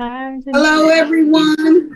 Hello, everyone.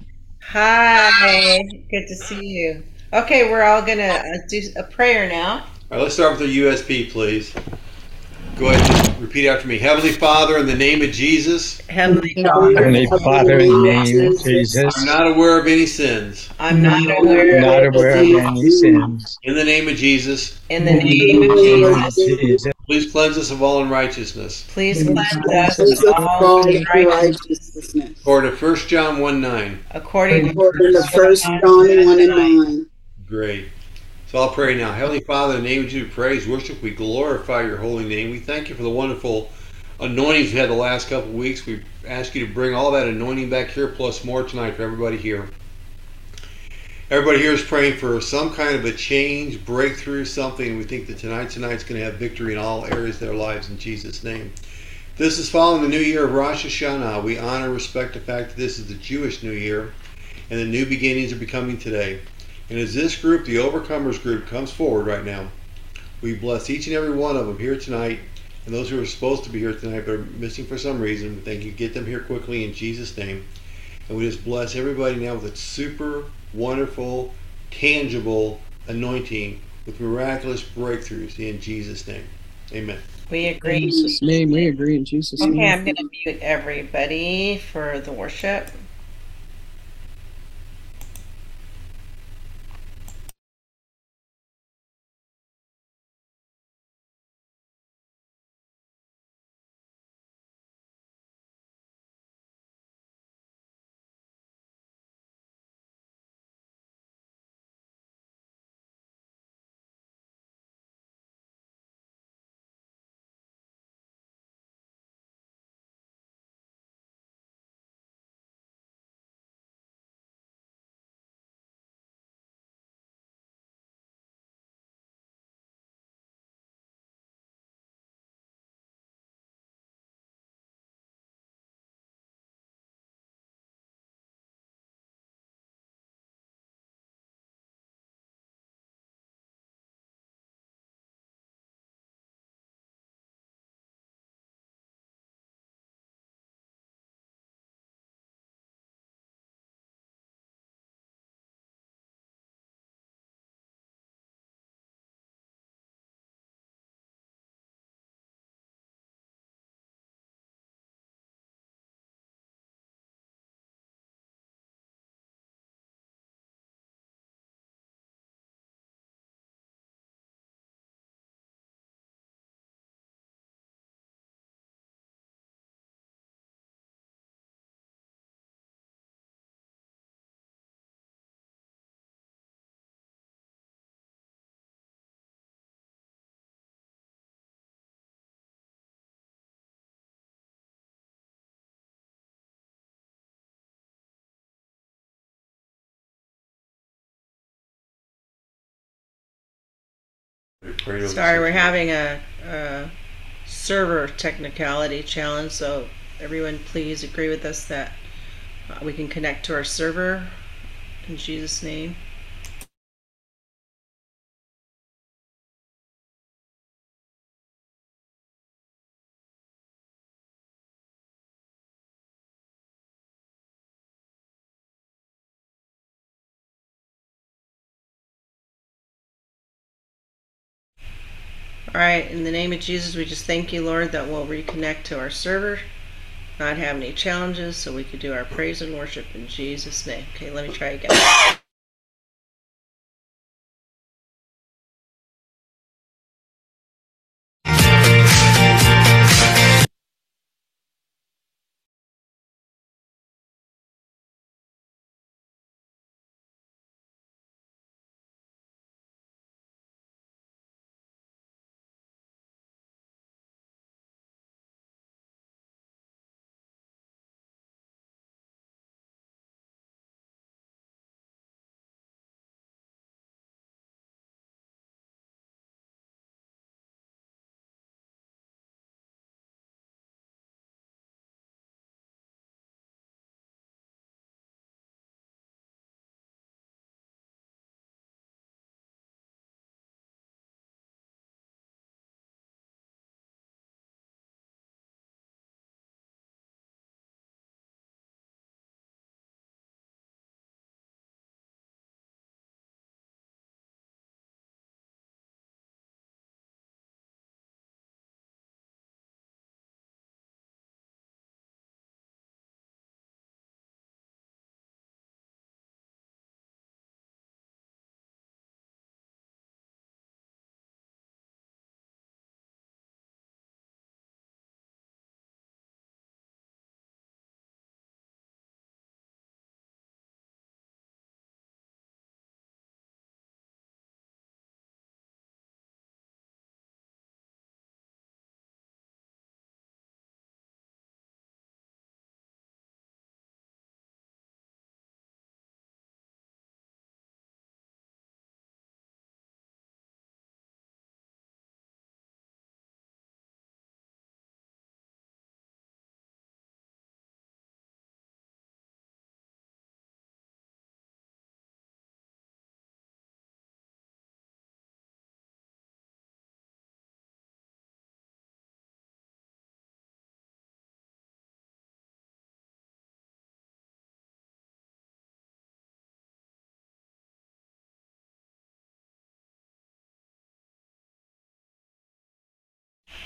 Hi, good to see you. Okay, we're all gonna do a prayer now. All right, let's start with the USB, please. Go ahead and just repeat after me. Heavenly Father, in the name of Jesus, Heavenly Heavenly Father, Heavenly Father, in the Father, in name the of name of Jesus, I'm Jesus, not aware of any sins. I'm I'm not not aware of not aware any of aware of any sin. any sin. sins. In the name of Jesus, In the In the name of name In the name of of Jesus, Jesus, Jesus, please cleanse us of all unrighteousness. please please cleanse cleanse us of us cleanse us of of all all all unrighteousness, unrighteousness. According to 1 John 1 9. according to According to 1 First John John 1 and 1:9. 9. Great. So I'll pray now. Heavenly Father, in the name of Jesus, we praise, worship, we glorify your holy name. We thank you for the wonderful anointings we had the last couple of weeks. We ask you to bring all that anointing back here, plus more tonight for everybody here. Everybody here is praying for some kind of a change, breakthrough, something. We think that tonight's going to have victory in all areas of their lives in Jesus' name. This is following the new year of Rosh Hashanah. We honor and respect the fact that this is the Jewish New Year and the new beginnings are becoming today. And as this group, the Overcomers group, comes forward right now, we bless each and every one of them here tonight, and those who are supposed to be here tonight but are missing for some reason. We thank you. Get them here quickly in Jesus' name. And we just bless everybody now with a super wonderful, tangible anointing with miraculous breakthroughs in Jesus' name. Amen. We in agree. Jesus' name. We agree in Jesus' Okay, name. I'm gonna mute everybody for the worship. Sorry, we're having a server technicality challenge, so everyone please agree with us that we can connect to our server in Jesus' name. All right, in the name of Jesus, we just thank you, Lord, that we'll reconnect to our server, not have any challenges, so we could do our praise and worship in Jesus' name. Okay, let me try again.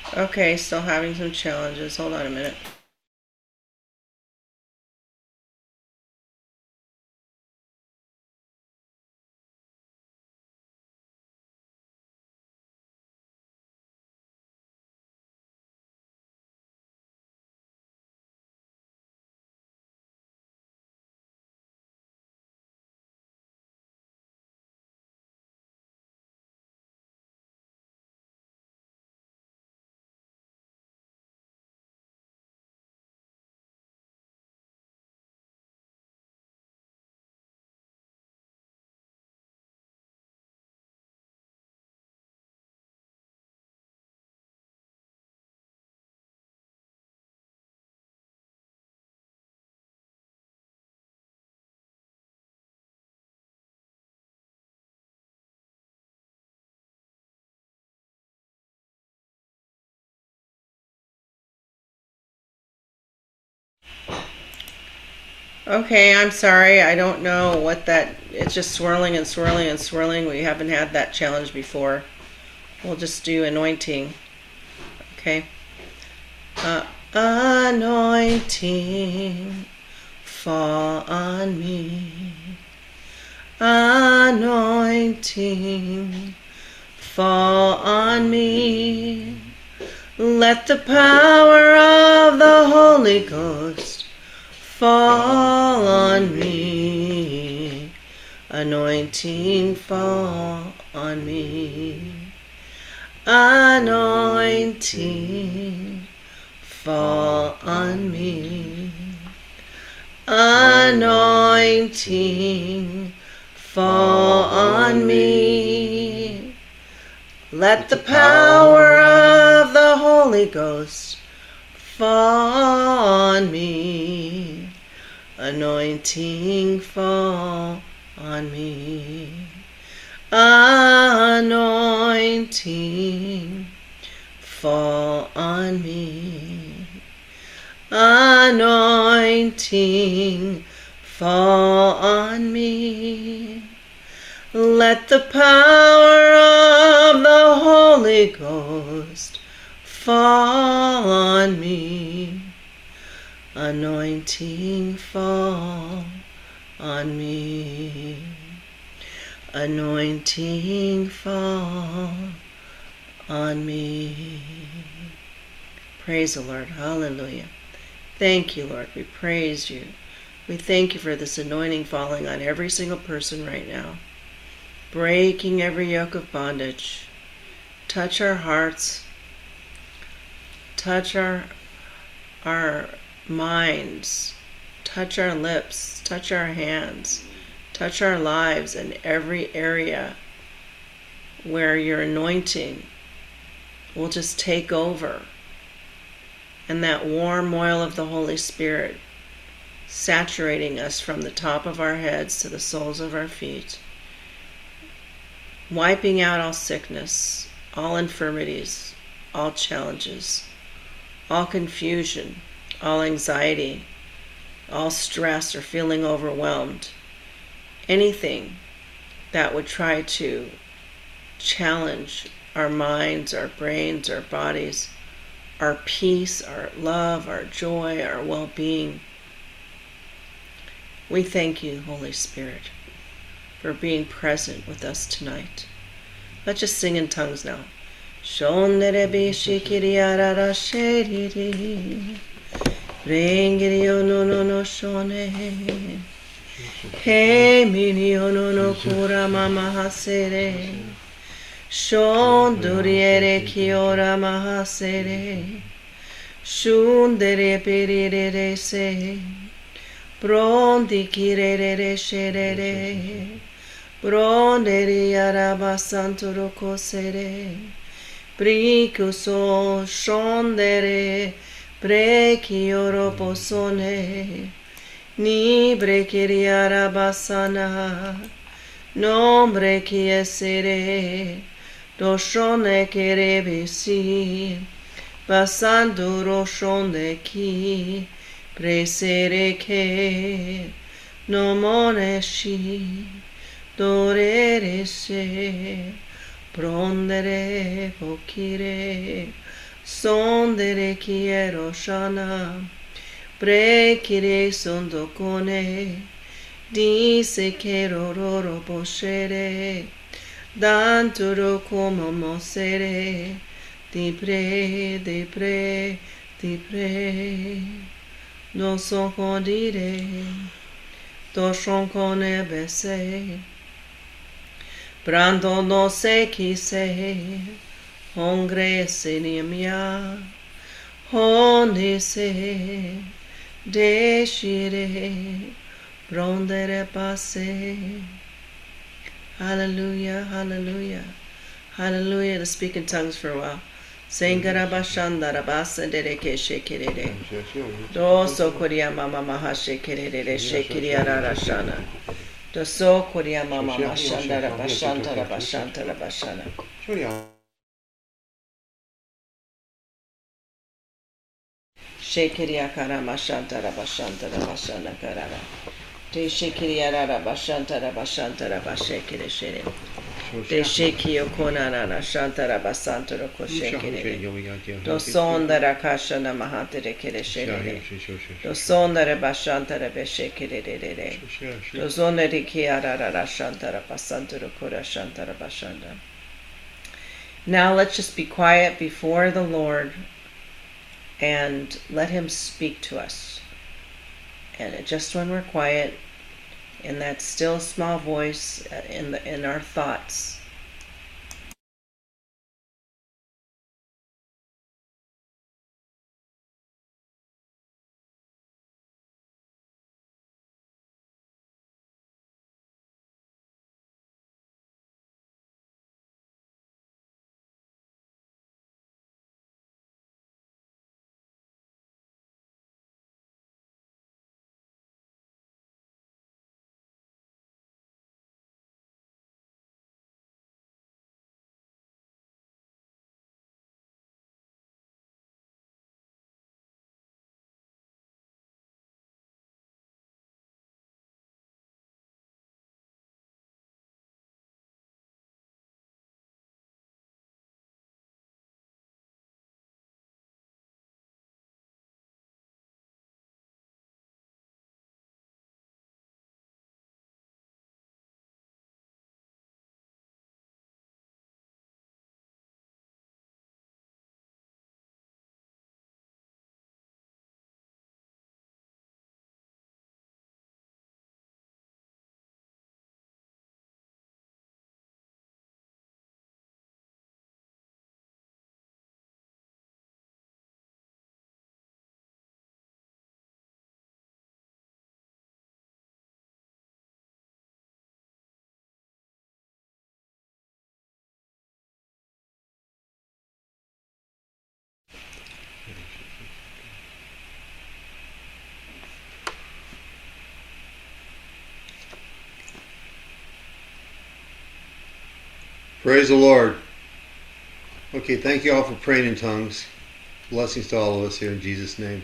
Okay, still having some challenges. Hold on a minute. Okay, I'm sorry. I don't know what that... It's just swirling and swirling and swirling. We haven't had that challenge before. We'll just do anointing. Okay. Anointing, fall on me. Anointing, fall on me. Let the power of the Holy Ghost fall on me. Anointing, fall on me. Anointing, fall on me. Anointing, fall on me. Let the power of the Holy Ghost fall on me. Anointing, fall on me. Anointing, fall on me. Anointing, fall on me. Let the power of the Holy Ghost fall on me. Anointing, fall on me. Anointing, fall on me. Praise the Lord. Hallelujah. Thank you, Lord. We praise you. We thank you for this anointing falling on every single person right now, breaking every yoke of bondage. Touch our hearts. Touch our minds. Touch our lips. Touch our hands. Touch our lives in every area where your anointing will just take over. And that warm oil of the Holy Spirit saturating us from the top of our heads to the soles of our feet, wiping out all sickness, all infirmities, all challenges, all confusion, all anxiety, all stress or feeling overwhelmed, anything that would try to challenge our minds, our brains, our bodies, our peace, our love, our joy, our well-being. We thank you, Holy Spirit, for being present with us tonight. Let's just sing in tongues now. Shonderebi shikiriarara sheriri. Rengirio no no no shone. He minio no no kura mama hasere. Shonduriere kiora mahasere. Shundere perire se. Brondi kirere sherere. Bronderi arabasanturo kosere. Brico so shondere. Breki oroposone. Ni brekiri arabasana. Nombre ki esere. Doshone kerebesi. Basando roshonde ki. Presere che no moneshi dorere se prondere pokire Son de quiero shana. Brekire sondo kone. Dice que rororo poshere. Danturo como mosere. Dipre, dipre, dipre. No son condire. Doshon kone bese. Brando no se quise. Hongre sinemia. Honde se. Deshire. Brondere pase. Hallelujah, hallelujah, hallelujah. To speak in tongues for a while. Sengarabashandarabasa dereke shekirere. Doso koria mama maha shekirere shekiriara shana. Doso koria mama mashandara bashantara bashantara bashana. Shekiria karama shantara bashantara bashana karara. De shekiriara bashantara bashantara bashekire shere. De shekio konana shantara basantara koshekire. Do sondara kashana mahatare kire shere. Do sondara bashantara beshekire. Do zonari kiara shantara basantara kora shantara bashanda. Now let's just be quiet before the Lord and let Him speak to us. And just when we're quiet, in that still small voice, in our thoughts. Praise the Lord. Okay, thank you all for praying in tongues. Blessings to all of us here in Jesus' name.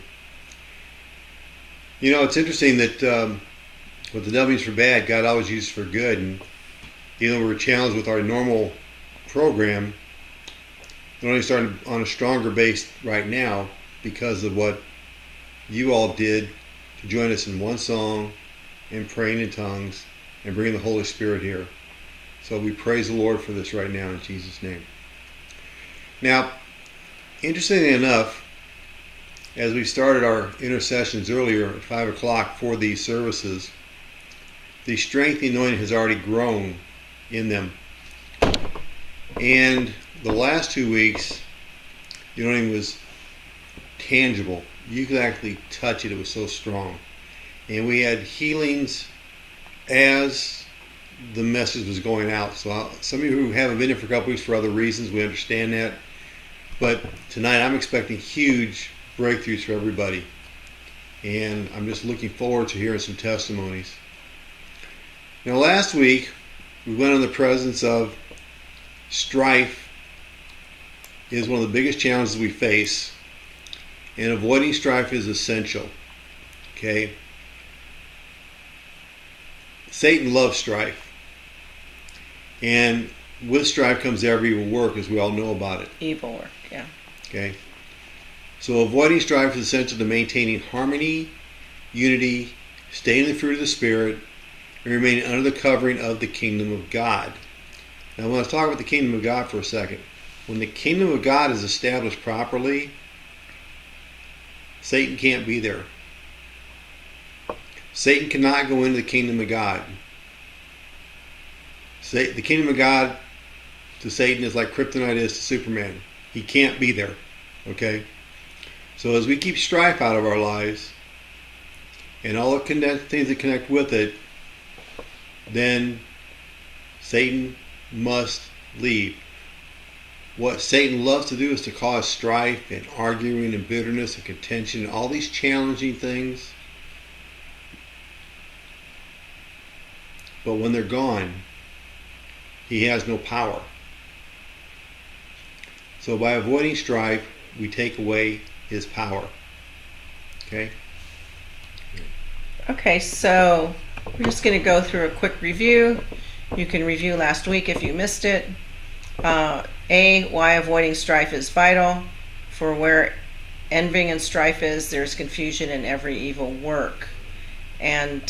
You know, it's interesting that what the devil means for bad, God always uses for good. And even though we're challenged with our normal program, we're only starting on a stronger base right now because of what you all did to join us in one song and praying in tongues and bringing the Holy Spirit here. So we praise the Lord for this right now in Jesus' name. Now, interestingly enough, as we started our intercessions earlier at 5 o'clock for these services, the strength and anointing has already grown in them. And the last 2 weeks, the anointing was tangible. You could actually touch it. It was so strong. And we had healings as the message was going out. So some of you who haven't been here for a couple weeks for other reasons, we understand that. But tonight I'm expecting huge breakthroughs for everybody. And I'm just looking forward to hearing some testimonies. Now last week, we went on the presence of strife is one of the biggest challenges we face. And avoiding strife is essential. Okay? Satan loves strife. And with strife comes every evil work, as we all know about it. Evil work, yeah. Okay? So avoiding strife is essential to maintaining harmony, unity, staying in the fruit of the Spirit, and remaining under the covering of the kingdom of God. Now, let's talk about the kingdom of God for a second. When the kingdom of God is established properly, Satan can't be there. Satan cannot go into the kingdom of God. The kingdom of God to Satan is like kryptonite is to Superman. He can't be there. Okay? So as we keep strife out of our lives, and all the things that connect with it, then Satan must leave. What Satan loves to do is to cause strife and arguing and bitterness and contention and all these challenging things. But when they're gone, he has no power. So by avoiding strife, we take away his power. Okay? Okay, so we're just going to go through a quick review. You can review last week if you missed it. Why avoiding strife is vital. For where envying and strife is, there's confusion in every evil work. And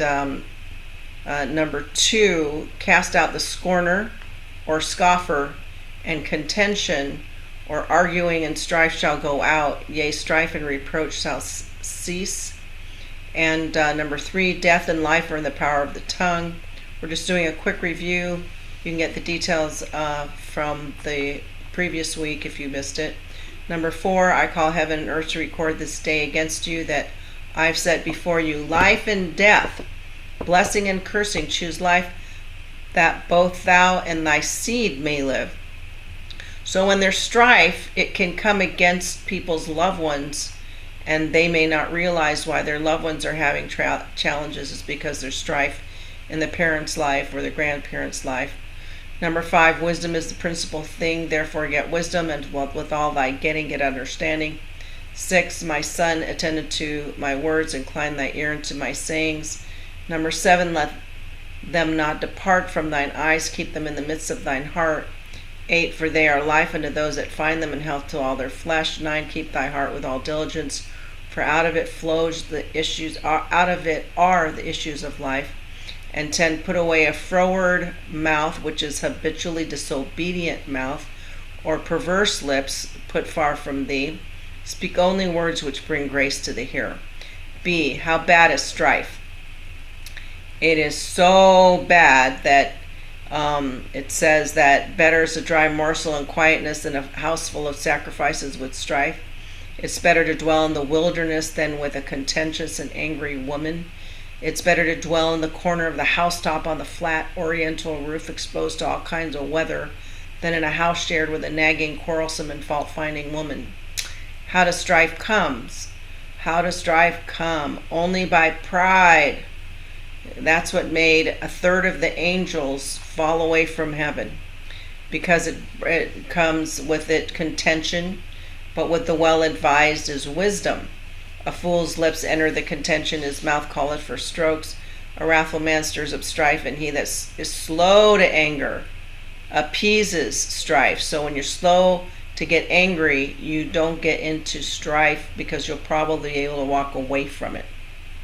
number 2, cast out the scorner or scoffer, and contention or arguing and strife shall go out. Yea, strife and reproach shall cease. And number 3, death and life are in the power of the tongue. We're just doing a quick review. You can get the details from the previous week if you missed it. Number 4, I call heaven and earth to record this day against you that I've set before you life and death, blessing and cursing. Choose life that both thou and thy seed may live. So when there's strife, it can come against people's loved ones, and they may not realize why their loved ones are having challenges. It's because there's strife in the parent's life or the grandparent's life. Number 5, wisdom is the principal thing, therefore get wisdom, and with all thy getting, get understanding. 6, my son, attend to my words, incline thy ear unto my sayings. Number 7, let them not depart from thine eyes, keep them in the midst of thine heart. 8, for they are life unto those that find them, and health to all their flesh. 9, keep thy heart with all diligence, for out of it flows the issues, out of it are the issues of life. And 10, put away a froward mouth, which is habitually disobedient mouth, or perverse lips, put far from thee. Speak only words which bring grace to the hearer. B, how bad is strife? It is so bad that it says that better is a dry morsel in quietness than a house full of sacrifices with strife. It's better to dwell in the wilderness than with a contentious and angry woman. It's better to dwell in the corner of the housetop on the flat oriental roof exposed to all kinds of weather than in a house shared with a nagging, quarrelsome, and fault-finding woman. How does strife come? How does strife come? Only by pride. That's what made a third of the angels fall away from heaven, because it comes with it contention, but with the well-advised is wisdom. A fool's lips enter the contention, his mouth calleth for strokes. A wrathful man stirs up strife, and he that is slow to anger appeases strife. So when you're slow to get angry, you don't get into strife, because you'll probably be able to walk away from it.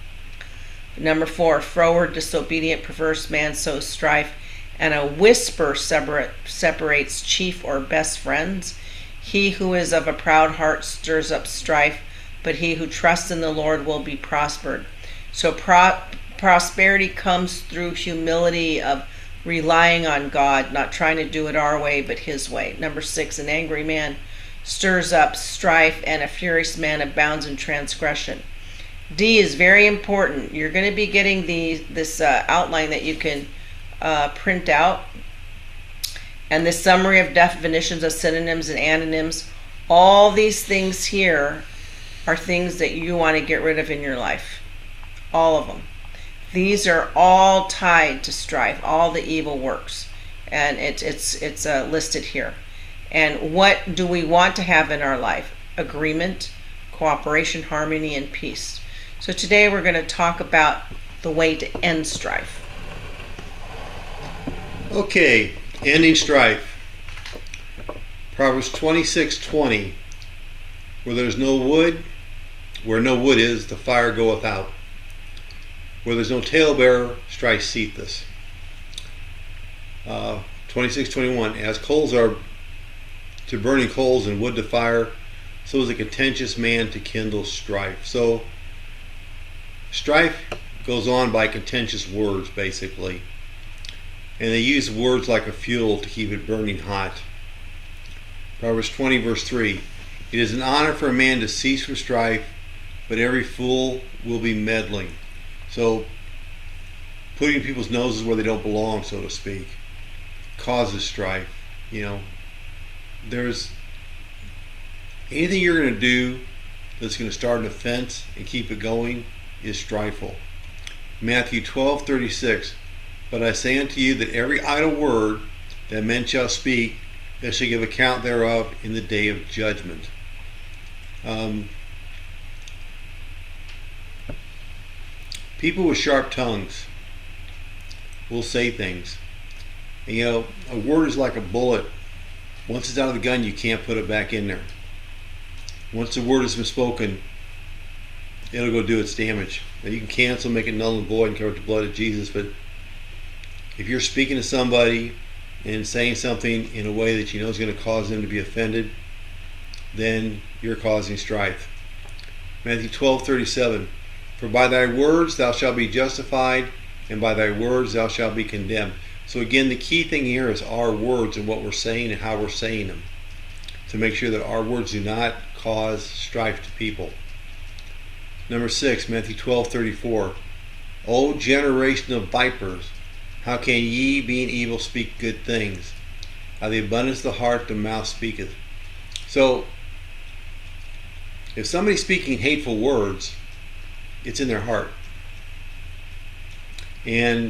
Number 4, froward, disobedient, perverse man sows strife, and a whisper separates chief or best friends. He who is of a proud heart stirs up strife, but he who trusts in the Lord will be prospered. So prosperity comes through humility of relying on God, not trying to do it our way, but his way. Number 6, an angry man stirs up strife, and a furious man abounds in transgression. D is very important. You're going to be getting this outline that you can print out. And the summary of definitions of synonyms and antonyms. All these things here are things that you want to get rid of in your life. All of them. These are all tied to strife, all the evil works. And it's listed here. And what do we want to have in our life? Agreement, cooperation, harmony, and peace. So today we're going to talk about the way to end strife. Okay, ending strife. Proverbs 26:20. Where there's no wood, where no wood is, the fire goeth out. Where there's no talebearer, strife ceaseth. 26:21. As coals are to burning coals and wood to fire, so is a contentious man to kindle strife. So strife goes on by contentious words, basically. And they use words like a fuel to keep it burning hot. Proverbs 20 verse 3. It is an honor for a man to cease from strife, but every fool will be meddling. So putting people's noses where they don't belong, so to speak, causes strife. You know, there's anything you're going to do that's going to start an offense and keep it going is strifeful. Matthew 12:36. But I say unto you that every idle word that men shall speak, they shall give account thereof in the day of judgment. People with sharp tongues will say things. And, you know, a word is like a bullet. Once it's out of the gun, you can't put it back in there. Once the word has been spoken, it'll go do its damage. Now, you can cancel, make it null and void, and cover it with the blood of Jesus, but if you're speaking to somebody and saying something in a way that you know is going to cause them to be offended, then you're causing strife. Matthew 12:37. For by thy words thou shalt be justified, and by thy words thou shalt be condemned. So again, the key thing here is our words and what we're saying and how we're saying them, to make sure that our words do not cause strife to people. Number 6, Matthew 12:34. O generation of vipers, how can ye, being evil, speak good things? Out of the abundance of the heart the mouth speaketh. So, if somebody's speaking hateful words, it's in their heart. And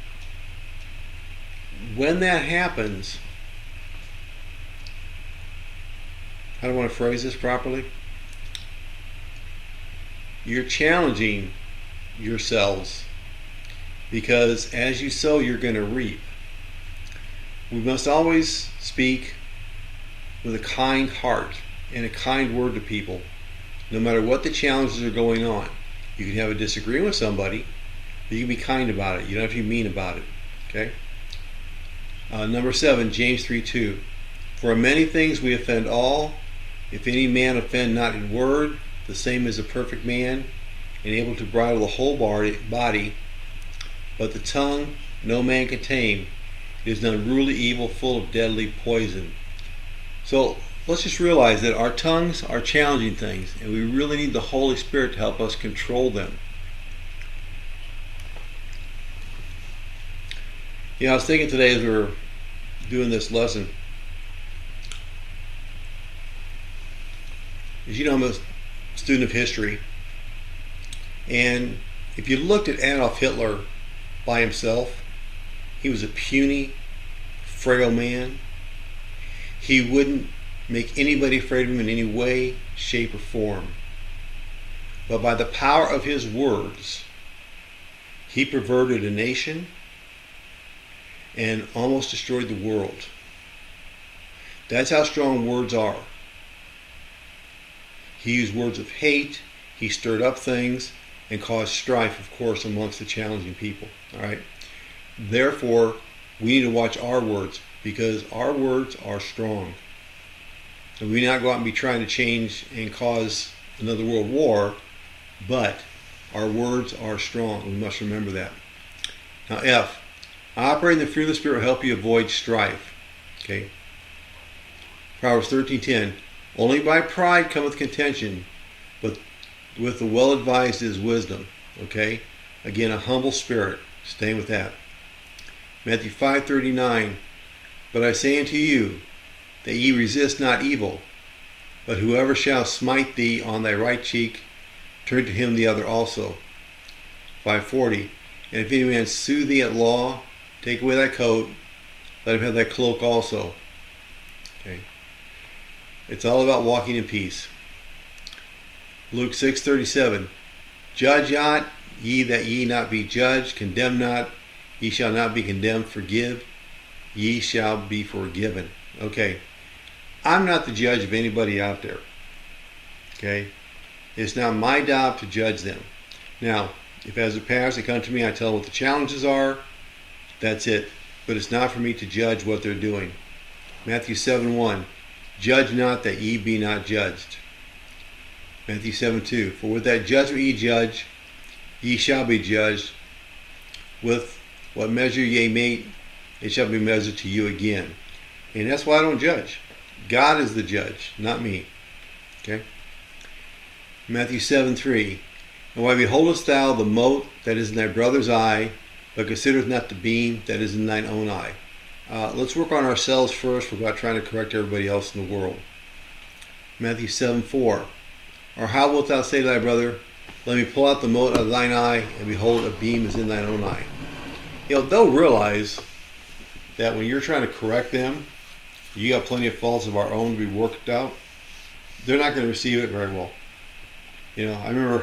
when that happens, how do I want to phrase this properly? You're challenging yourselves, because as you sow, you're going to reap. We must always speak with a kind heart and a kind word to people, no matter what the challenges are going on. You can have a disagreement with somebody, but you can be kind about it. You don't have to be mean about it. Okay? Number 7, James 3:2. For in many things we offend all. If any man offend not in word, the same is a perfect man, and able to bridle the whole body. But the tongue no man can tame. It is an unruly evil, full of deadly poison. So let's just realize that our tongues are challenging things, and we really need the Holy Spirit to help us control them. I was thinking today as we were doing this lesson, as you know, I'm a student of history, and if you looked at Adolf Hitler by himself, he was a puny, frail man. He wouldn't make anybody afraid of him in any way, shape, or form. But by the power of his words, he perverted a nation and almost destroyed the world. That's how strong words are. He used words of hate, he stirred up things, and caused strife, of course, amongst the challenging people. All right. Therefore, we need to watch our words, because our words are strong. And we not go out and be trying to change and cause another world war, but our words are strong. We must remember that. Now, F, operating the fruit of the Spirit will help you avoid strife. Okay. Proverbs 13:10. Only by pride cometh contention, but with the well-advised is wisdom. Okay. Again, a humble spirit. Staying with that. Matthew 5:39. But I say unto you, that ye resist not evil, but whoever shall smite thee on thy right cheek, turn to him the other also. 5:40. And if any man sue thee at law, take away thy coat, let him have thy cloak also. Okay. It's all about walking in peace. Luke 6:37. Judge not, ye that ye not be judged, condemn not, ye shall not be condemned, forgive, ye shall be forgiven. Okay. I'm not the judge of anybody out there. Okay? It's now my job to judge them. Now, if as a pastor they come to me, I tell them what the challenges are, that's it. But it's not for me to judge what they're doing. Matthew 7:1, judge not that ye be not judged. Matthew 7:2, for with that judgment ye judge, ye shall be judged. With what measure ye mete, it shall be measured to you again. And that's why I don't judge. God is the judge, not me. Okay? Matthew 7:3, and why beholdest thou the mote that is in thy brother's eye, but considerest not the beam that is in thine own eye? Let's work on ourselves first without trying to correct everybody else in the world. Matthew 7:4, or how wilt thou say to thy brother, let me pull out the mote out of thine eye, and behold, a beam is in thine own eye? They'll realize that when you're trying to correct them, you got plenty of faults of our own to be worked out. They're not going to receive it very well. I remember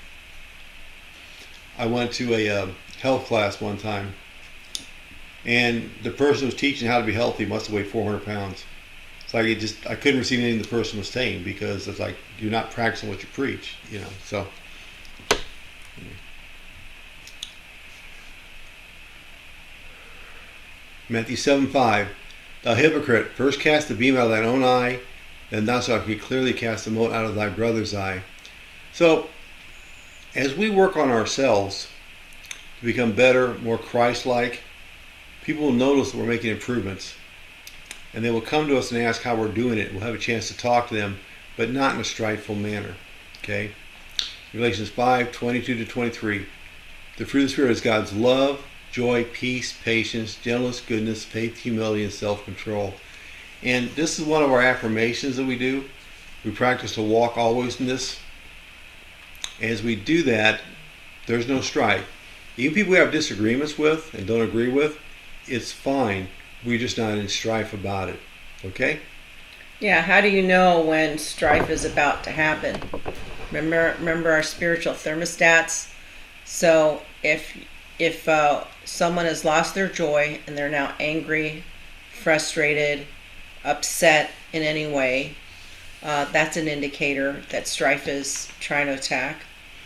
I went to a health class one time, and the person who was teaching how to be healthy must have weighed 400 pounds. It's like I couldn't receive anything the person was saying, because it's like you're not practicing what you preach, So Matthew 7:5, thou hypocrite, first cast the beam out of thine own eye, then thou shalt be clearly cast the mote out of thy brother's eye. So, as we work on ourselves to become better, more Christ-like, people will notice that we're making improvements. And they will come to us and ask how we're doing it. We'll have a chance to talk to them, but not in a strifeful manner. Okay? Galatians 5:22-23. The fruit of the Spirit is God's love, joy, peace, patience, gentleness, goodness, faith, humility, and self-control. And this is one of our affirmations that we do. We practice to walk always in this. As we do that, there's no strife. Even people we have disagreements with and don't agree with, it's fine. We're just not in strife about it. Okay? Yeah, how do you know when strife is about to happen? Remember our spiritual thermostats? So if someone has lost their joy and they're now angry, frustrated, upset in any way, that's an indicator that strife is trying to attack.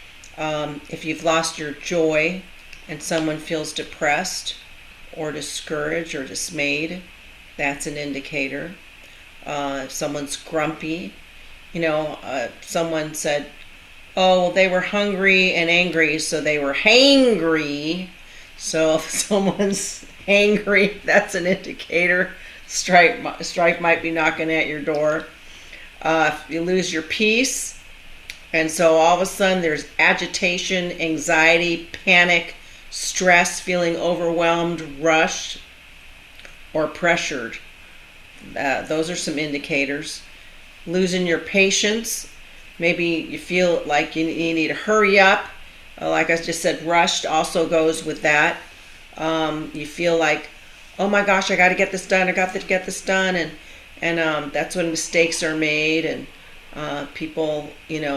If you've lost your joy and someone feels depressed or discouraged or dismayed, that's an indicator. If someone's grumpy, someone said, oh, they were hungry and angry, so they were hangry. So if someone's hangry, that's an indicator. Strife might be knocking at your door. If you lose your peace, and so all of a sudden there's agitation, anxiety, panic, stress, feeling overwhelmed, rushed, or pressured. Those are some indicators. Losing your patience. Maybe you feel like you need to hurry up. Like I just said, rushed also goes with that. You feel like, oh my gosh, I got to get this done. I got to get this done. And that's when mistakes are made, and people,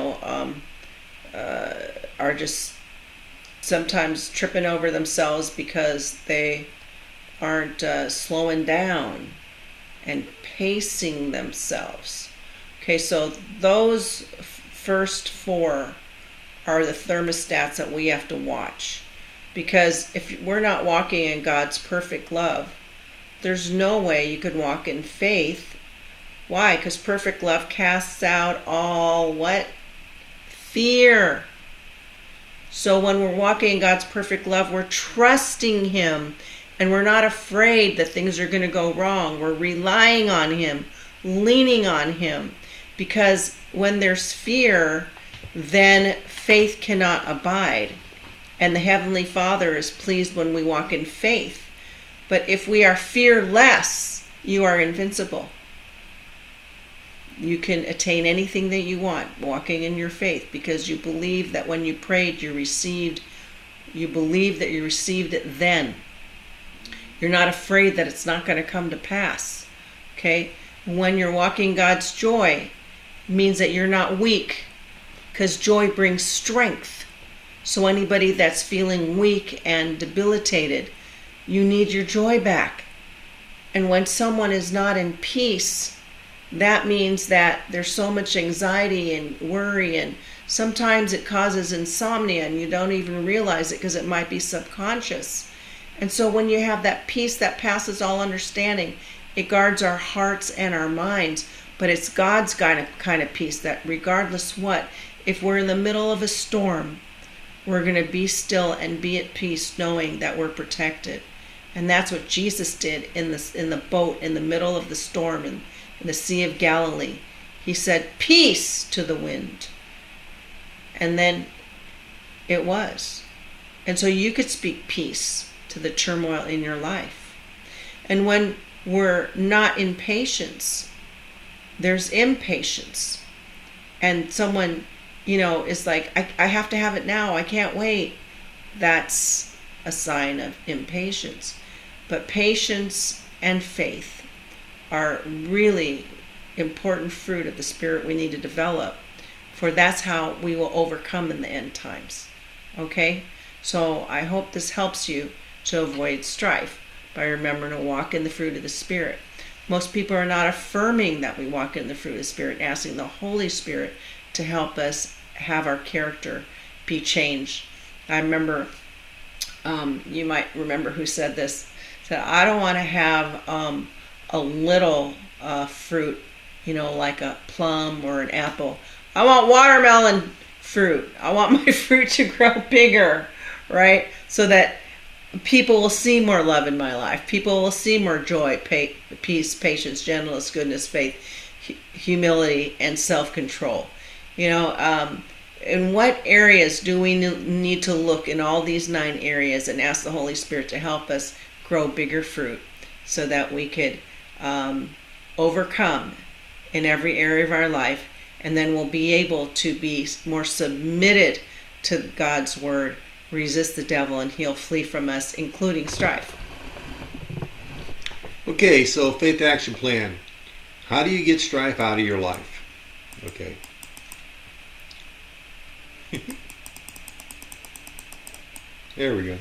are just sometimes tripping over themselves because they aren't slowing down and pacing themselves. Okay, so those first four are the thermostats that we have to watch. Because if we're not walking in God's perfect love, there's no way you could walk in faith. Why? Because perfect love casts out all what? Fear. So when we're walking in God's perfect love, we're trusting Him, and we're not afraid that things are going to go wrong. We're relying on Him, leaning on Him. Because when there's fear, then faith cannot abide. And the Heavenly Father is pleased when we walk in faith. But if we are fearless, you are invincible. You can attain anything that you want walking in your faith, because you believe that when you prayed, you believe that you received it then. You're not afraid that it's not going to come to pass. Okay? When you're walking God's joy, it means that you're not weak, because joy brings strength. So anybody that's feeling weak and debilitated, you need your joy back. And when someone is not in peace, that means that there's so much anxiety and worry, and sometimes it causes insomnia and you don't even realize it because it might be subconscious. And so when you have that peace that passes all understanding, it guards our hearts and our minds. But it's God's kind of peace that regardless what, if we're in the middle of a storm, we're going to be still and be at peace knowing that we're protected. And that's what Jesus did in the boat in the middle of the storm in the Sea of Galilee. He said, "Peace," to the wind. And then it was. And so you could speak peace to the turmoil in your life. And when we're not in patience, there's impatience. And someone, is like, I have to have it now. I can't wait. That's a sign of impatience. But patience and faith are really important fruit of the Spirit we need to develop, for that's how we will overcome in the end times. Okay? So I hope this helps you to avoid strife by remembering to walk in the fruit of the Spirit. Most people are not affirming that we walk in the fruit of the Spirit and asking the Holy Spirit to help us have our character be changed. I remember, you might remember who said this, said, I don't want to have a little fruit, like a plum or an apple. I want watermelon fruit. I want my fruit to grow bigger, right? So that people will see more love in my life. People will see more joy, peace, patience, gentleness, goodness, faith, humility, and self-control. In what areas do we need to look in all these 9 areas and ask the Holy Spirit to help us grow bigger fruit so that we could overcome in every area of our life, and then we'll be able to be more submitted to God's word, resist the devil, and he'll flee from us, including strife. Okay, so faith action plan. How do you get strife out of your life? Okay. There we go.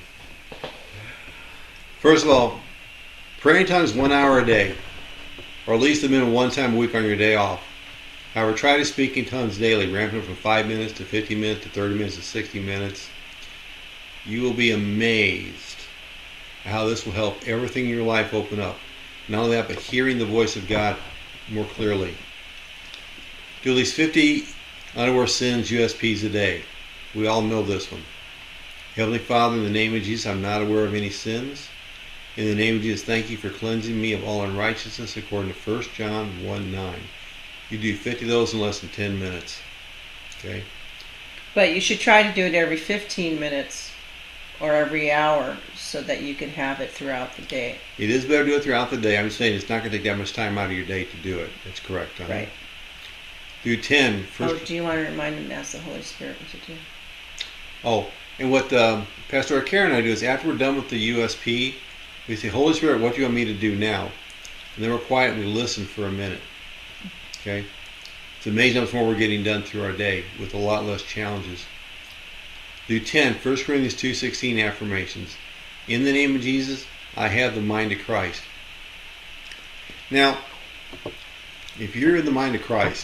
First of all, praying time is 1 hour a day, or at least a minimum 1 time a week on your day off. However, try to speak in tongues daily, ramping up from 5 minutes to 50 minutes to 30 minutes to 60 minutes. You will be amazed how this will help everything in your life open up. Not only that, but hearing the voice of God more clearly. Do at least 50 unaware sins, USPs a day. We all know this one. Heavenly Father, in the name of Jesus, I'm not aware of any sins. In the name of Jesus, thank you for cleansing me of all unrighteousness, according to 1 John 1:9. You do 50 of those in less than 10 minutes. Okay? But you should try to do it every 15 minutes or every hour so that you can have it throughout the day. It is better to do it throughout the day. I'm just saying it's not going to take that much time out of your day to do it. That's correct. Huh? Right. Do 10. Do you want to remind him to ask the Holy Spirit what to do? Oh, and what Pastor Karen and I do is after we're done with the USP, we say, Holy Spirit, what do you want me to do now? And then we're quiet and we listen for a minute. Okay? It's amazing how much more we're getting done through our day with a lot less challenges. Do 10, 1 Corinthians 2:16 affirmations. In the name of Jesus, I have the mind of Christ. Now, if you're in the mind of Christ,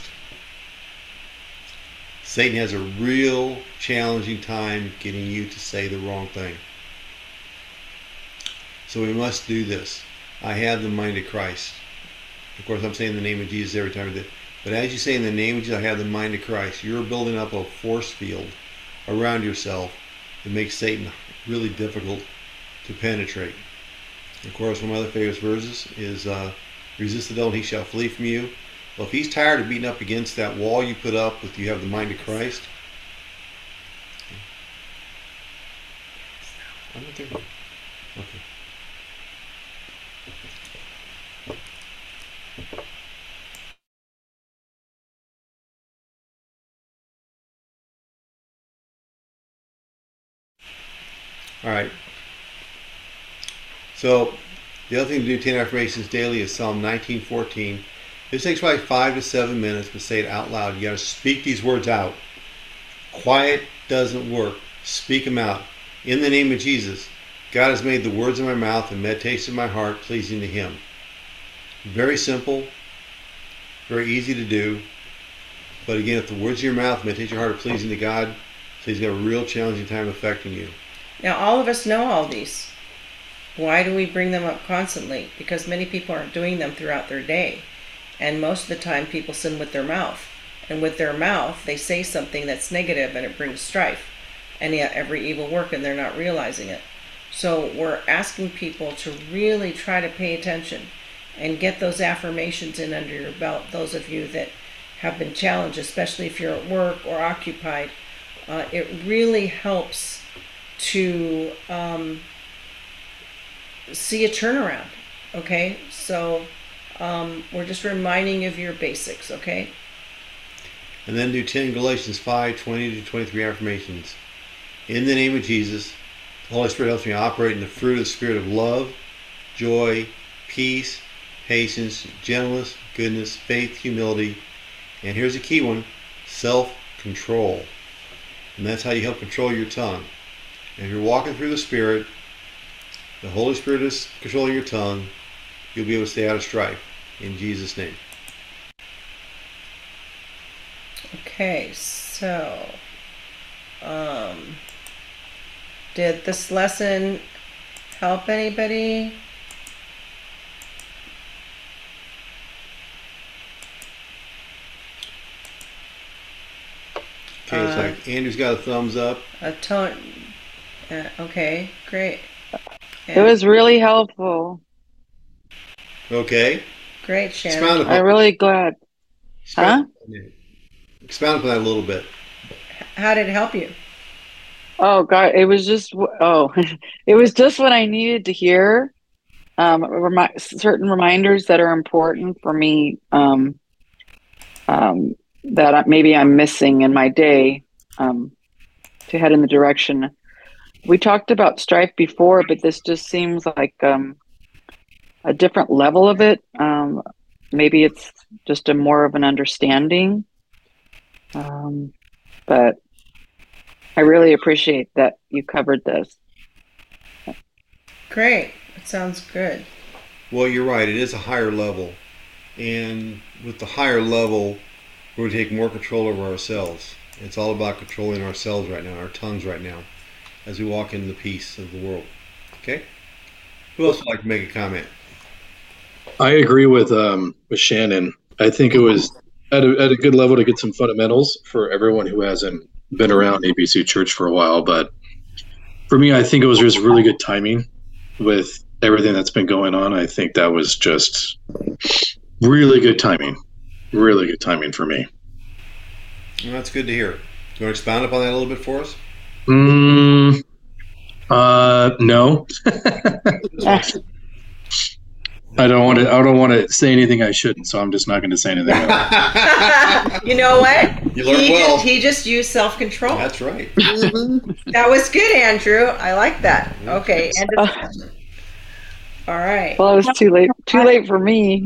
Satan has a real challenging time getting you to say the wrong thing. So we must do this. I have the mind of Christ. Of course, I'm saying the name of Jesus every time I do it. But as you say in the name of Jesus, I have the mind of Christ, you're building up a force field around yourself that makes Satan really difficult to penetrate. Of course, one of my other favorite verses is resist the devil and he shall flee from you. Well, if he's tired of beating up against that wall you put up with you have the mind of Christ. I'm not there. Okay. All right. So the other thing to do 10 affirmations daily is Psalm 19:14. This takes probably 5 to 7 minutes, but say it out loud. You got to speak these words out. Quiet doesn't work. Speak them out. In the name of Jesus, God has made the words of my mouth and meditation of my heart pleasing to Him. Very simple. very easy to do. But again, if the words of your mouth, meditation of your heart are pleasing to God, so he's got a real challenging time affecting you. Now, all of us know all these. Why do we bring them up constantly? Because many people aren't doing them throughout their day. And most of the time, people sin with their mouth. And with their mouth, they say something that's negative and it brings strife. And yet, every evil work, and they're not realizing it. So we're asking people to really try to pay attention and get those affirmations in under your belt. Those of you that have been challenged, especially if you're at work or occupied, it really helps to see a turnaround. Okay, so we're just reminding you of your basics. Okay, and then do 10 Galatians 5:20-23 affirmations. In the name of Jesus, the Holy Spirit helps me operate in the fruit of the Spirit of love, joy, peace, patience, gentleness, goodness, faith, humility, and here's a key one, self-control. And that's how you help control your tongue. And if you're walking through the Spirit, the Holy Spirit is controlling your tongue, you'll be able to stay out of strife. In Jesus' name. Okay, so did this lesson help anybody? Okay, it's like Andrew's got a thumbs up. A tone. Okay, great. It was really helpful. Okay. Great, Shannon. Expound upon, I'm really glad. expound upon that a little bit. How did it help you? Oh God, it was just it was just what I needed to hear. Certain reminders that are important for me. That maybe I'm missing in my day to head in the direction. We talked about strife before, but this just seems like a different level of it. Maybe it's just a more of an understanding. But I really appreciate that you covered this. Great. It sounds good. Well, you're right. It is a higher level. And with the higher level, we're going to take more control over ourselves. It's all about controlling ourselves right now, our tongues right now, as we walk into the peace of the world. Okay? Who else would like to make a comment? I agree with Shannon. I think it was at a good level to get some fundamentals for everyone who hasn't been around ABC Church for a while. But for me, I think it was just really good timing with everything that's been going on. I think that was just really good timing. Really good timing for me. Well, that's good to hear. Do you want to expound upon that a little bit for us? No. I don't want to say anything I shouldn't, so I'm just not going to say anything else. You know what? You learned well. He just used self-control. That's right. That was good, Andrew. I like that. Okay. End of discussion. All right. Well, it was too late. Too late for me.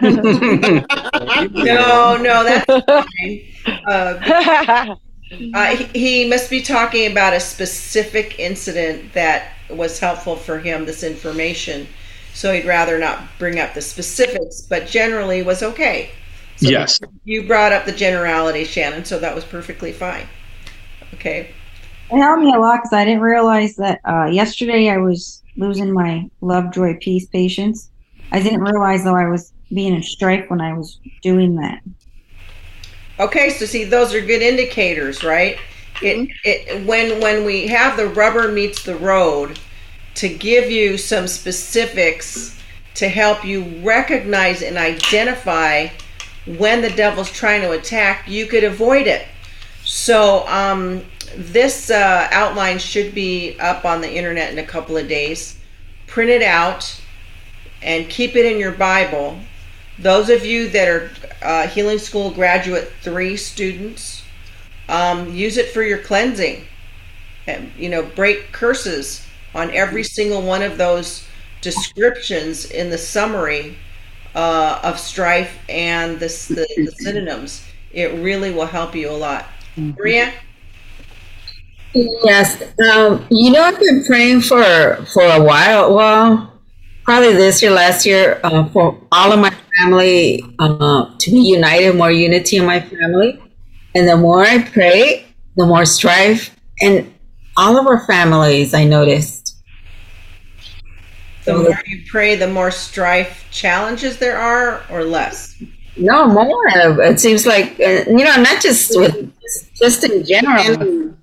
No, that's fine. He must be talking about a specific incident that was helpful for him, this information. So he'd rather not bring up the specifics, but generally was okay. So yes. You brought up the generality, Shannon, so that was perfectly fine. Okay. It helped me a lot because I didn't realize that yesterday I was losing my love, joy, peace, patience. I didn't realize though I was being in strife when I was doing that. Okay, so see, those are good indicators, right? When we have the rubber meets the road, to give you some specifics to help you recognize and identify when the devil's trying to attack, you could avoid it. So this outline should be up on the internet in a couple of days. Print it out and keep it in your Bible. Those of you that are Healing School Graduate 3 students, use it for your cleansing. And, break curses on every single one of those descriptions in the summary of strife and the synonyms. It really will help you a lot. Maria? Yes. I've been praying for a while. Well, probably this year, last year, for all of my family to be united, more unity in my family. And the more I pray, the more strife. And all of our families, I noticed. The more you pray, the more strife challenges there are, or less? No, more. It seems like, not just just in general.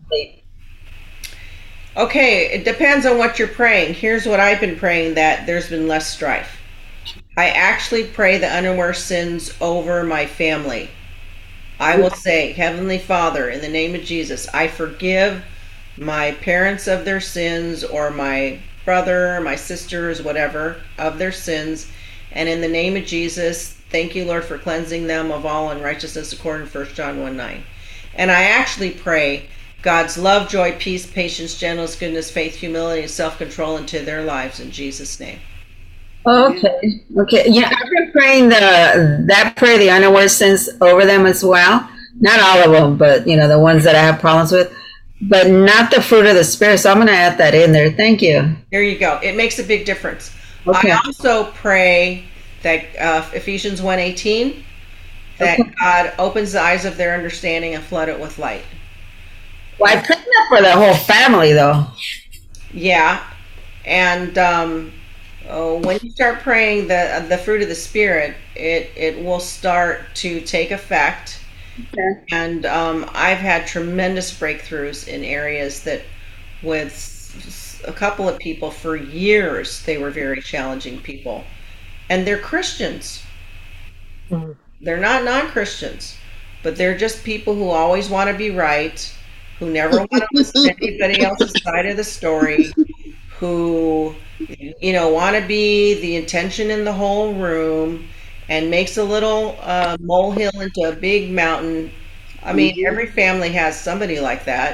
Okay, it depends on what you're praying. Here's what I've been praying, that there's been less strife. I actually pray the unaware sins over my family. I will say, Heavenly Father, in the name of Jesus, I forgive my parents of their sins, or my brother, my sisters, whatever, of their sins. And in the name of Jesus, thank you, Lord, for cleansing them of all unrighteousness according to 1 John 1:9. And I actually pray God's love, joy, peace, patience, gentleness, goodness, faith, humility, and self-control into their lives in Jesus' name. Okay. Yeah, I've been praying that prayer, the unaware sins, over them as well. Not all of them, but the ones that I have problems with, but not the fruit of the Spirit. So I'm going to add that in there. Thank you. There you go. It makes a big difference. Okay. I also pray that Ephesians 1:18, that God opens the eyes of their understanding and flood it with light. Well, I prayed that for the whole family, though. Yeah, and when you start praying the fruit of the Spirit, it will start to take effect. Okay. And I've had tremendous breakthroughs in areas that, with a couple of people for years, they were very challenging people, and they're Christians. Mm. They're not non-Christians, but they're just people who always want to be right, who never want to listen to anybody else's side of the story, who want to be the intention in the whole room, and makes a little molehill into a big mountain. I mean, every family has somebody like that,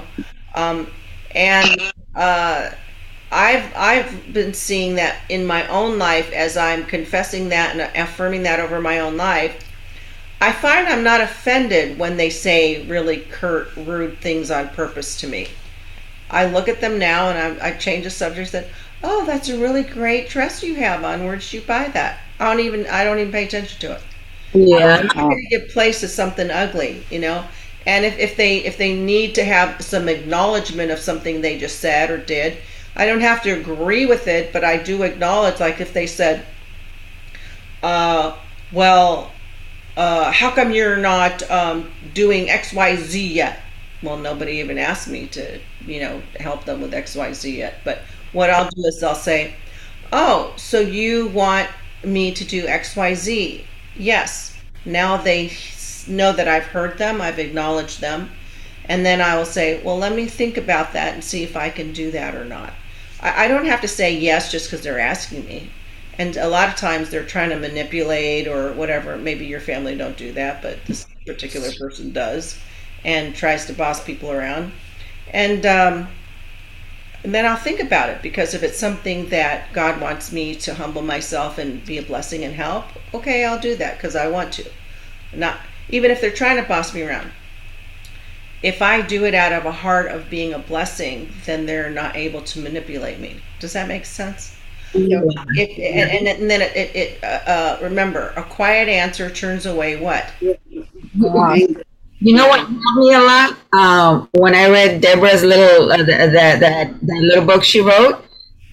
I've been seeing that in my own life as I'm confessing that and affirming that over my own life. I find I'm not offended when they say really curt, rude things on purpose to me. I look at them now and I change the subject and say, "Oh, that's a really great dress you have on. Where'd you buy that?" I don't even pay attention to it. Yeah. I'm not going to give place to something ugly, And if they need to have some acknowledgement of something they just said or did, I don't have to agree with it, but I do acknowledge. Like if they said, how come you're not doing XYZ yet? Well, nobody even asked me to, help them with XYZ yet. But what I'll do is I'll say, "Oh, so you want me to do XYZ?" Yes. Now they know that I've heard them, I've acknowledged them. And then I will say, "Well, let me think about that and see if I can do that or not." I don't have to say yes just because they're asking me. And a lot of times they're trying to manipulate or whatever. Maybe your family don't do that, but this particular person does, and tries to boss people around. And then I'll think about it, because if it's something that God wants me to humble myself and be a blessing and help, okay, I'll do that because I want to. Not even if they're trying to boss me around. If I do it out of a heart of being a blessing, then they're not able to manipulate me. Does that make sense? Yeah. Remember, a quiet answer turns away what? You know what helped me a lot? When I read Deborah's little that little book she wrote,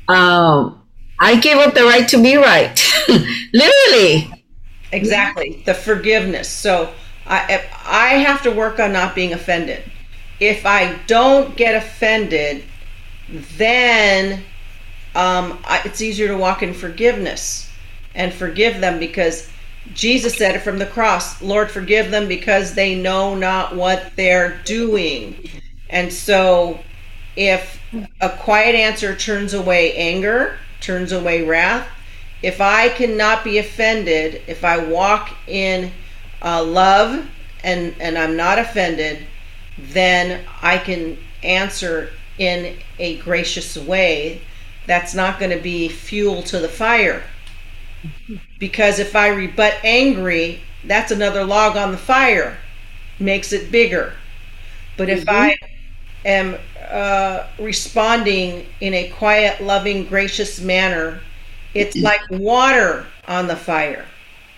I gave up the right to be right. Literally. Exactly. The forgiveness. So I have to work on not being offended. If I don't get offended, then it's easier to walk in forgiveness and forgive them, because Jesus said it from the cross, "Lord, forgive them because they know not what they're doing." And so if a quiet answer turns away anger, turns away wrath, if I cannot be offended, if I walk in love and I'm not offended, then I can answer in a gracious way that's not going to be fuel to the fire. Because if I rebut angry, that's another log on the fire, makes it bigger. But if I am responding in a quiet, loving, gracious manner, it's like water on the fire.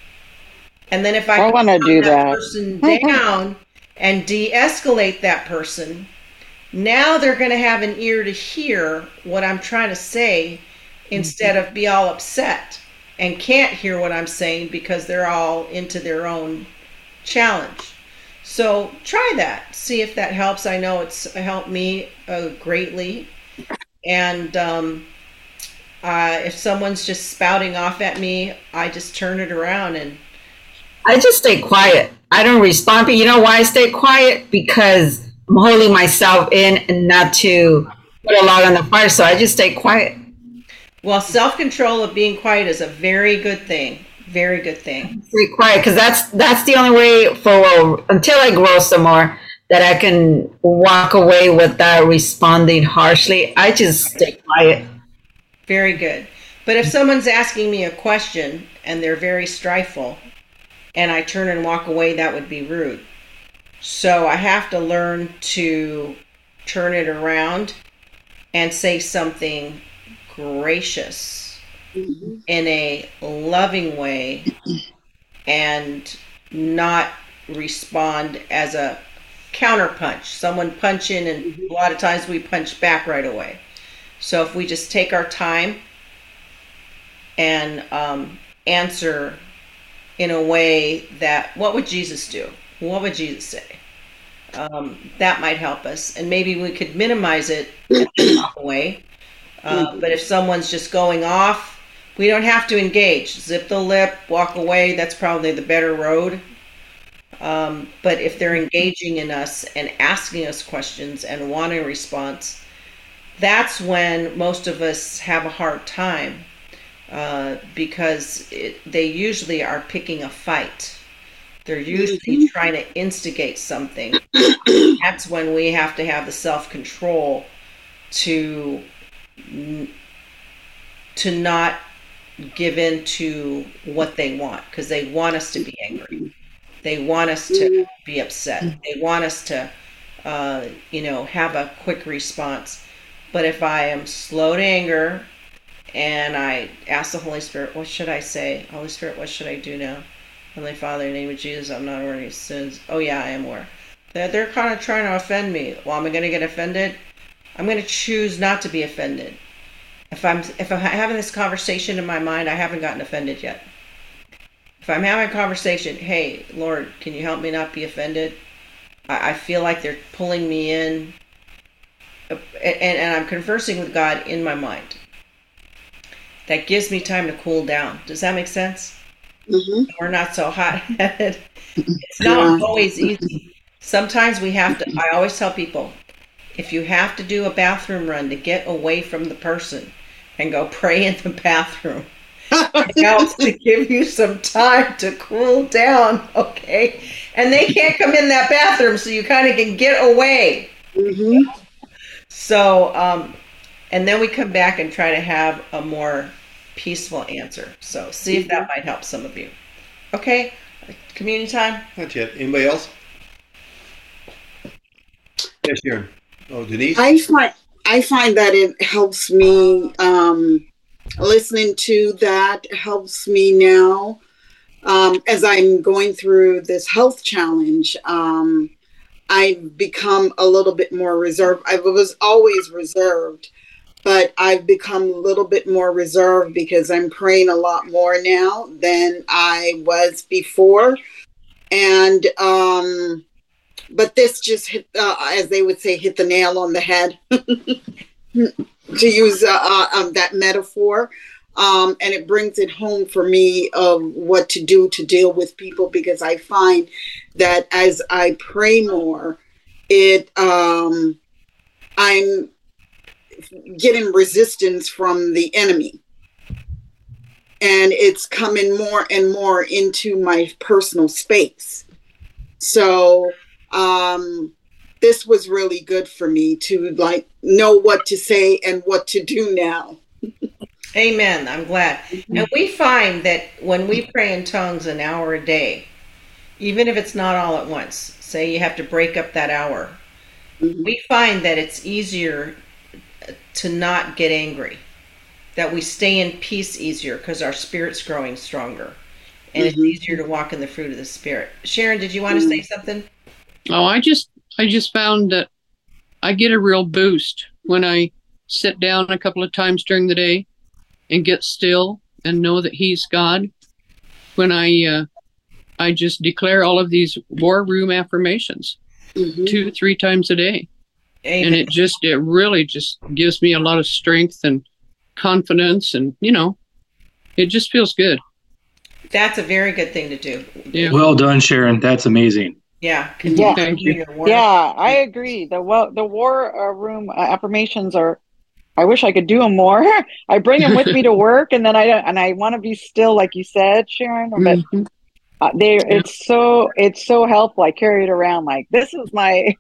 And then if I I want to calm do that that. person down and de-escalate that person, now they're going to have an ear to hear what I'm trying to say instead of be all upset and can't hear what I'm saying because they're all into their own challenge. So try that. See if that helps. I know it's helped me greatly. And if someone's just spouting off at me, I just turn it around and I just stay quiet. I don't respond. But you know why I stay quiet? Because I'm holding myself in and not to put a log on the fire. So I just stay quiet. well, self-control of being quiet is a very good thing. Very good thing. Stay quiet because that's the only way for until I grow some more that I can walk away without responding harshly. I just stay quiet. Very good. But if someone's asking me a question and they're very strifeful and I turn and walk away, that would be rude. So I have to learn to turn it around and say something gracious in a loving way and not respond as a counterpunch. Someone punch in and a lot of times we punch back right away. So if we just take our time and answer in a way that, what would Jesus do? What would Jesus say? That might help us. And maybe we could minimize it and then walk away. But if someone's just going off, we don't have to engage. Zip the lip, walk away. That's probably the better road. But if they're engaging in us and asking us questions and wanting a response, that's when most of us have a hard time because they usually are picking a fight. They're usually trying to instigate something. That's when we have to have the self-control to not give in to what they want, because they want us to be angry. They want us to be upset. They want us to, have a quick response. But if I am slow to anger and I ask the Holy Spirit, what should I say? Holy Spirit, what should I do now? Heavenly Father, in the name of Jesus, I'm not aware of any sins. Oh yeah, I am aware. They're kind of trying to offend me. Well, am I going to get offended? I'm going to choose not to be offended. If I'm having this conversation in my mind, I haven't gotten offended yet. If I'm having a conversation, hey, Lord, can you help me not be offended? I feel like they're pulling me in, and I'm conversing with God in my mind. That gives me time to cool down. Does that make sense? We're not so hot-headed. It's not always easy. Sometimes we have to, I always tell people, if you have to do a bathroom run to get away from the person and go pray in the bathroom, it helps to give you some time to cool down, okay? And they can't come in that bathroom, so you kind of can get away. So, and then we come back and try to have a more peaceful answer. So see if that might help some of you. Okay, community time? Not yet. Anybody else? Yes, Sharon. Oh, Denise? I find that it helps me, listening to that helps me now as I'm going through this health challenge. I've become a little bit more reserved. I was always reserved, but I've become a little bit more reserved because I'm praying a lot more now than I was before. And, but this just hit, as they would say, hit the nail on the head, to use that metaphor. And it brings it home for me of what to do to deal with people, because I find that as I pray more, I'm getting resistance from the enemy, and it's coming more and more into my personal space. So this was really good for me to know what to say and what to do now. Amen. I'm glad. And we find that when we pray in tongues an hour a day, even if it's not all at once, say you have to break up that hour, we find that it's easier to not get angry, that we stay in peace easier because our spirit's growing stronger. and it's easier to walk in the fruit of the Spirit. Sharon, did you want to say something? Oh, I just found that I get a real boost when I sit down a couple of times during the day and get still and know that He's God. When I just declare all of these war room affirmations 2-3 times a day. Amen. And it really just gives me a lot of strength and confidence, and it just feels good. That's a very good thing to do. Yeah. Well done, Sharon. That's amazing. Yeah. Yeah. Thank you. Your work. Yeah, I agree. The war room affirmations are. I wish I could do them more. I bring them with me to work, and then I want to be still, like you said, Sharon. But it's so helpful. I carry it around like this is my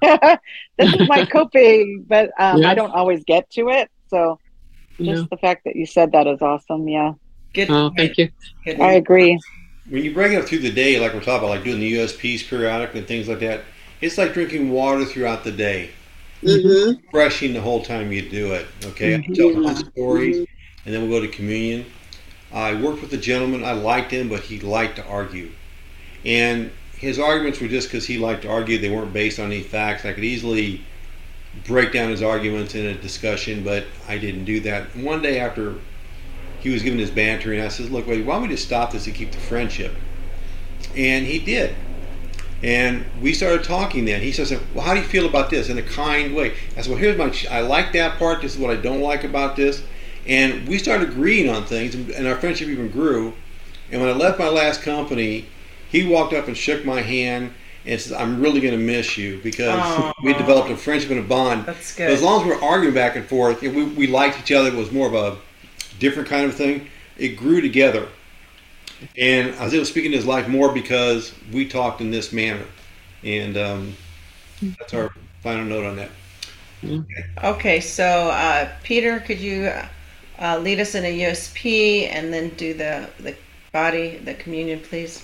coping, but I don't always get to it. So just the fact that you said that is awesome. Yeah. Good. Oh, thank you. Good. I agree. When you break it up through the day, like we're talking about, like doing the USPs periodically and things like that, it's like drinking water throughout the day. Refreshing the whole time you do it. Okay, I tell some stories, and then we'll go to communion. I worked with a gentleman. I liked him, but he liked to argue, and his arguments were just because he liked to argue. They weren't based on any facts. I could easily break down his arguments in a discussion, but I didn't do that. And one day after he was giving his bantering, I said, "Look, wait, why don't we just stop this and keep the friendship?" And he did. And we started talking then. He said, "Well, how do you feel about this?" In a kind way. I said, "Well, I like that part. This is what I don't like about this." And we started agreeing on things, and our friendship even grew. And when I left my last company, he walked up and shook my hand and said, "I'm really going to miss you," because we developed a friendship and a bond. That's good. But as long as we were arguing back and forth, we liked each other. It was more of a different kind of thing. It grew together. And I was able to speak into his life more because we talked in this manner. And that's our final note on that. Okay, so Peter, could you lead us in a USP and then do the body, the communion, please?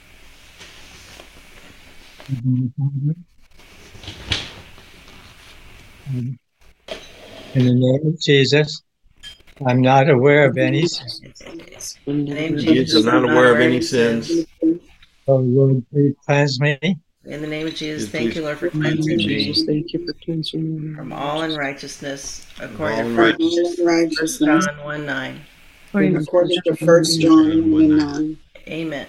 In the name of Jesus, I'm not aware of any sins. In the name of Jesus, Jesus, I'm not aware of any sins. Oh Lord, please cleanse me. In the name of Jesus, thank you, Lord, for cleansing me Jesus, thank you for cleansing me from all unrighteousness, according All to unrighteousness. 1 Righteousness. John 1:9. According to 1 John 1:9. Amen.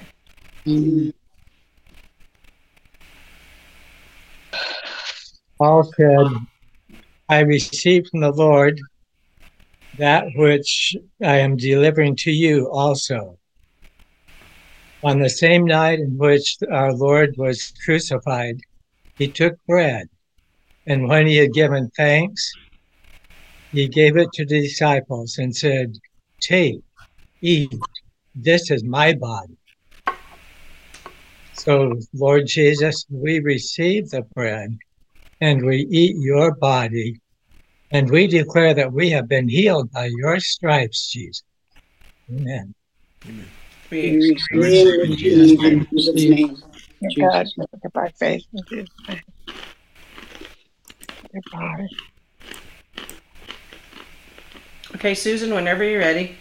Paul said, I received from the Lord that which I am delivering to you also. On the same night in which our Lord was crucified, he took bread, and when he had given thanks, he gave it to the disciples and said, "Take, eat, this is my body." So, Lord Jesus, we receive the bread and we eat your body, and we declare that we have been healed by your stripes, Jesus. Amen. We receive in Jesus' name. God, by faith. Your body. Okay, Susan, whenever you're ready.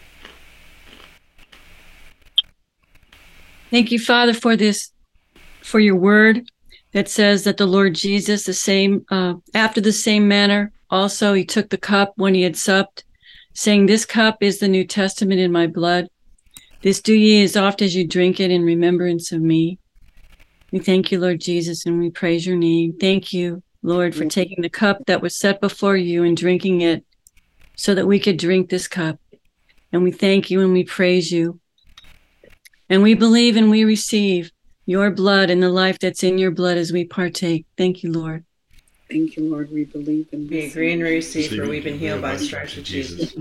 Thank you, Father, for this, for your word that says that the Lord Jesus, after the same manner, also he took the cup when he had supped, saying, "This cup is the New Testament in my blood. This do ye as oft as you drink it in remembrance of me." We thank you, Lord Jesus, and we praise your name. Thank you, Lord, for taking the cup that was set before you and drinking it so that we could drink this cup. And we thank you and we praise you. And we believe and we receive your blood and the life that's in your blood as we partake. Thank you, Lord. Thank you, Lord. We believe and We agree and receive, for we've been healed by the stripes of Jesus.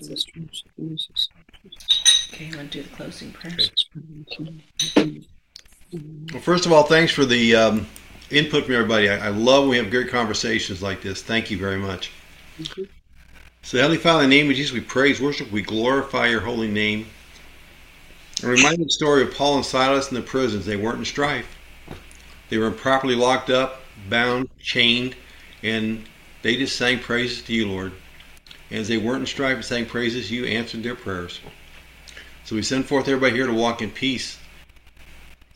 Okay, I'm going to do the closing prayer. Well, first of all, thanks for the input from everybody. I love when we have great conversations like this. Thank you very much. So, Heavenly Father, in the name of Jesus, we praise, worship, we glorify your holy name. And remind me the story of Paul and Silas in the prisons. They weren't in strife. They were improperly locked up, bound, chained, and they just sang praises to you, Lord. And as they weren't in strife and sang praises, you answered their prayers. So we send forth everybody here to walk in peace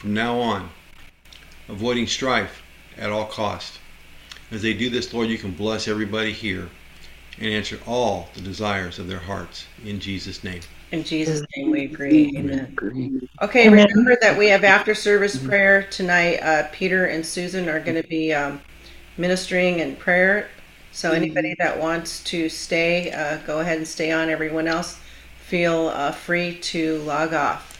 from now on, avoiding strife at all cost. As they do this, Lord, you can bless everybody here and answer all the desires of their hearts. In Jesus' name. In Jesus' name we agree. Amen. Okay, remember that we have after service prayer tonight. Peter and Susan are going to be ministering in prayer. So anybody that wants to stay, go ahead and stay on. Everyone else, feel free to log off.